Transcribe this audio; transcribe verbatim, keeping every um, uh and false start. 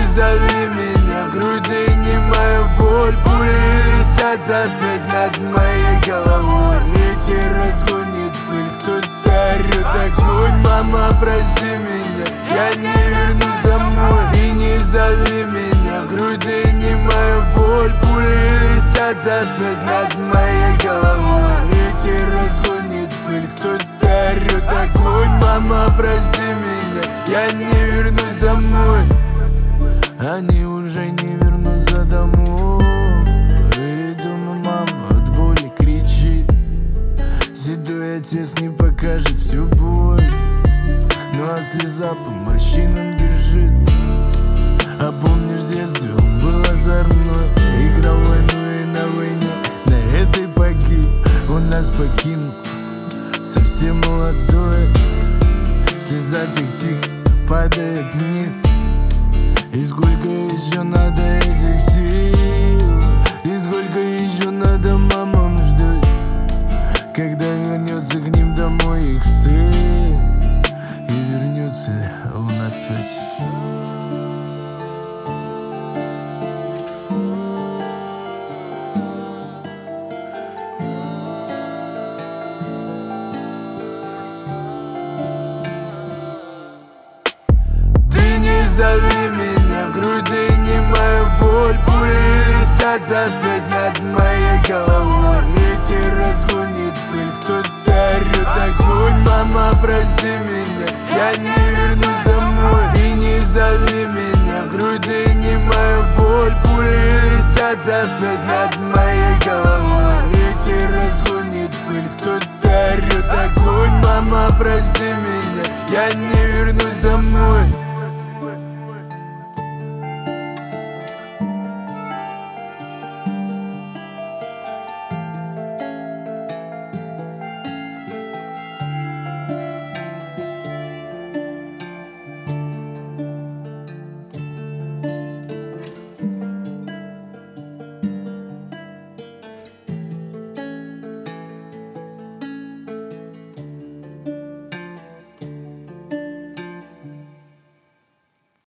зови меня, в груди не моя боль. Пули летят опять над моей головой. Ветер разгонит пыль, кто-то орёт огонь. Мама, прости меня, я не вернусь домой. Ты не зови меня, в груди не моя боль. Пули летят опять над моей головой. Ветер разгонит пыль, кто-то орёт огонь. Мама, прости меня, я не вернусь домой. Они уже не вернутся домой. И дома мама от боли кричит. Седой отец не покажет всю боль. Ну а слеза по морщинам бежит. А помнишь, в детстве он был озорной. Играл в войну и на войне на этой погиб. Он нас покинул, совсем молодой. Слеза тихо-тихо падает вниз. И сколько еще надо этих сил? И сколько еще надо мамам ждать, когда вернется к ним домой их сын? И вернется ли он опять? Зови меня, в груди не моя боль. Пули летят опять над моей головой. Ветер разгонит пыль, кто-то орёт огонь. Мама, прости меня, я не вернусь домой. Ты не зови меня, в груди не моя боль. Пули летят опять над моей головой. Ветер разгонит пыль, кто-то орёт огонь. Мама, прости меня, я не вернусь